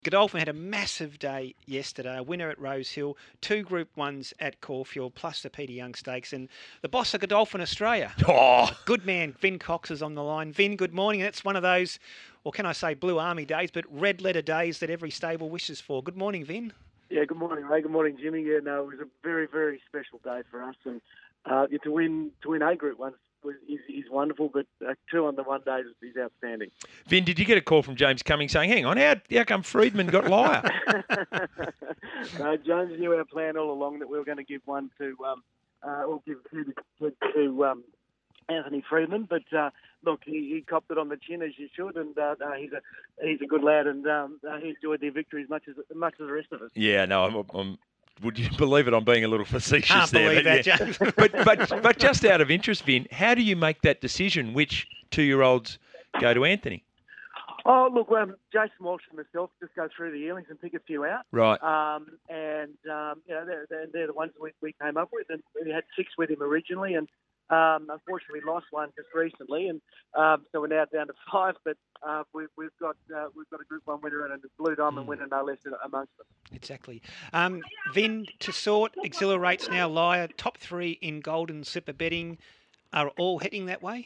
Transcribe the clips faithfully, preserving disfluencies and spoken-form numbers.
Godolphin had a massive day yesterday, a winner at Rosehill, two Group Ones at Caulfield, plus the Peter Young Stakes, and the boss of Godolphin Australia. Oh, Good man, Vin Cox is on the line. Vin, good morning. It's one of those, or can I say Blue Army days, but red letter days that every stable wishes for. Good morning, Vin. Yeah, good morning, Ray. Good morning, Jimmy. Yeah, no, it was a very, very special day for us, and uh, yeah, to win to win A Group One was is, is wonderful, but uh, two on the one day is, is outstanding. Vin, did you get a call from James Cummings saying, hang on, how, how come Friedman got Liar? uh, Jones knew our plan all along that we were going to give one to, um, uh, or give two to, to um, Anthony Friedman, but uh, look, he, he copped it on the chin as you should, and uh, uh, he's a he's a good lad, and um, uh, he enjoyed the victory as much as as much as the rest of us. Yeah, no, I'm, I'm, would you believe it? I'm being a little facetious Can't there. believe but, that, yeah. James. but, but, but just out of interest, Vin, how do you make that decision which two-year-olds go to Anthony? Oh, look, um, Jason Walsh and myself just go through the yearlings and pick a few out. Right. Um, and, um, you know, they're, they're, they're the ones we, we came up with. And we had six with him originally. And um, unfortunately, we lost one just recently. And um, so we're now down to five. But uh, we, we've got uh, we've got a Group One winner and a Blue Diamond mm. winner, no less amongst them. Exactly. Um, Vin, to sort, Exhilarate's now Liar. Top three in Golden Slipper betting are all heading that way?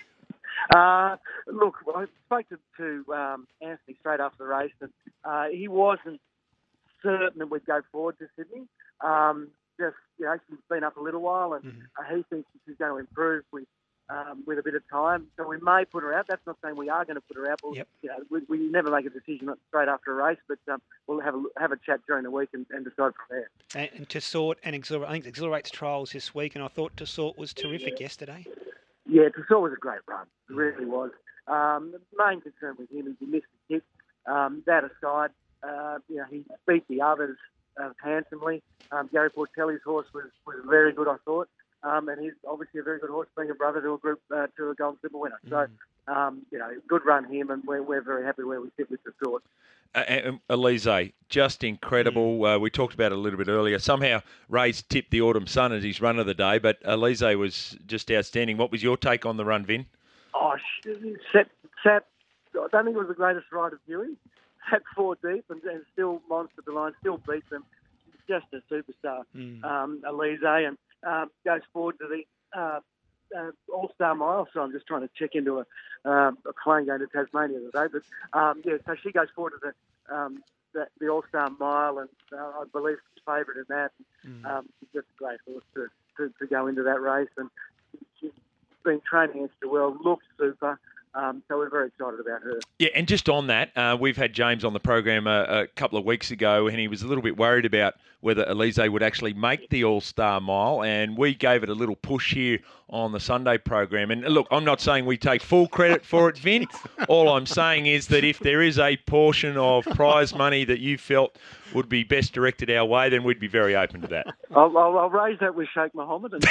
Uh, look, I spoke to, to um, Anthony straight after the race, and uh, he wasn't certain that we'd go forward to Sydney. Um, just, you know, she's been up a little while, and mm-hmm. uh, he thinks she's going to improve with um, with a bit of time. So we may put her out. That's not saying we are going to put her out. But, yep. you know, we, we never make a decision straight after a race, but um, we'll have a have a chat during the week and, and decide from there. And, and to sort and Exhilarate, I think Exhilarate's trials this week, and I thought to sort was terrific yeah. yesterday. Yeah, Tussauds was a great run. It really was. Um, the main concern with him is he missed the kick. Um, that aside, uh, you know, he beat the others uh, handsomely. Um, Gary Portelli's horse was, was very good, I thought. Um, and he's obviously a very good horse, being a brother to a group uh, to a Golden Slipper winner. So, um, you know, good run him, and we're, we're very happy where we sit with Tussauds. Uh, and Elise, just incredible. Uh, we talked about it a little bit earlier. Somehow Ray's tipped the Autumn Sun as his run of the day, but Elise was just outstanding. What was your take on the run, Vin? Oh, sat, sat, I don't think it was the greatest ride of Huey. Sat four deep and, and still monstered the line, still beat them. She's just a superstar, mm. um, Elise, and um, goes forward to the uh, uh, All-Star Mile. So I'm just trying to check into a, um, a plane going to Tasmania today. But, um, yeah, so she goes forward to the, um, the, the All-Star Mile, and uh, I believe she's favourite in that. Mm. Um, she's just a great horse to, to, to go into that race. And she's been training against the world, looks super. Um, so we're very excited about her. Yeah, and just on that, uh, we've had James on the program a, a couple of weeks ago, and he was a little bit worried about whether Elise would actually make the All-Star Mile, and we gave it a little push here on the Sunday program. And look, I'm not saying we take full credit for it, Vin. All I'm saying is that if there is a portion of prize money that you felt would be best directed our way, then we'd be very open to that. I'll, I'll, I'll raise that with Sheikh Mohammed. And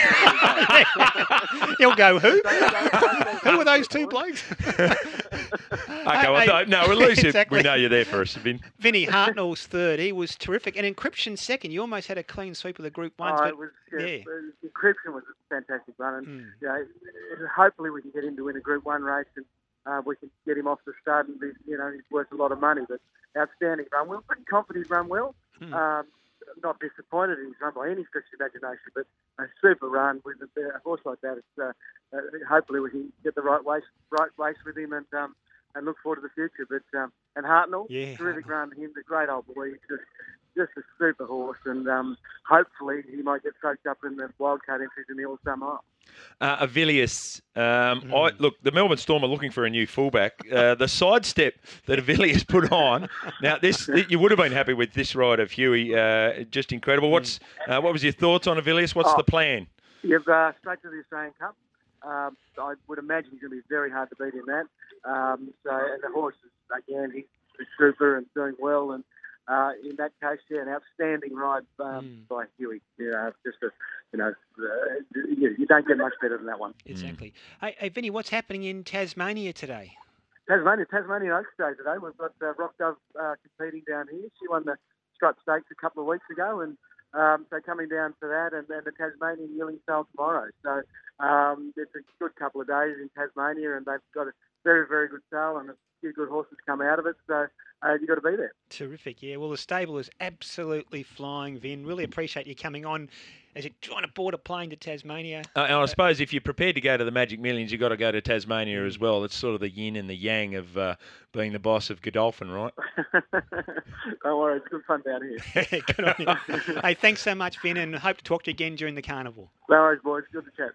He'll go, who? Who are those two blokes? Okay, well, hey, no, at least exactly. we know you're there for us, Vin. Vinny Hartnell's third. He was terrific. And Encryption second. You almost had a clean sweep of the Group Ones. Oh, but, it was, yeah, yeah. Encryption was a fantastic run. And, mm. you know, hopefully we can get him to win a Group One race, and uh, we can get him off the start, and be, you know, he's worth a lot of money. But outstanding run. We're pretty confident he's run well. Mm. Um, not disappointed in his run by any stretch of imagination, but a super run with a, a horse like that. It's, uh, uh, hopefully we can get the right race, right race with him, and um, and look forward to the future. But um, and Hartnell, yeah, terrific Hartnell. run. Him, the great old boy, he's just just a super horse, and um, hopefully he might get soaked up in the wildcard entries in the All-Star Mile. Uh, Avilius, um, mm. I, look, the Melbourne Storm are looking for a new fullback. Uh, the sidestep that Avilius put on, now this you would have been happy with this ride of Huey, uh, just incredible. What's uh, what was your thoughts on Avilius? What's oh, the plan? You've uh, straight to the Australian Cup. Um, I would imagine he's going to be very hard to beat in that. Um, so, and the horse is, again, he's super and doing well. And uh, in that case, yeah, an outstanding ride um, mm. by Huey. Yeah, just a, you know, uh, you, you don't get much better than that one. Exactly. Mm. Hey, hey, Vinny, what's happening in Tasmania today? Tasmania, Tasmania Oaks Day today. We've got uh, Rock Dove uh, competing down here. She won the Strut Stakes a couple of weeks ago, and Um, so coming down to that, and then the Tasmanian Yearling Sale tomorrow. So um, it's a good couple of days in Tasmania, and they've got a very, very good sale, and a few good horses come out of it. So uh, you've got to be there. Terrific, yeah. Well, the stable is absolutely flying, Vin. Really appreciate you coming on as you're trying to board a plane to Tasmania. Uh, and I suppose if you're prepared to go to the Magic Millions, you've got to go to Tasmania as well. It's sort of the yin and the yang of uh, being the boss of Godolphin, right? Don't worry, it's good fun down here. Good on you. Hey, thanks so much, Vin, and hope to talk to you again during the carnival. No worries, boys. Good to chat.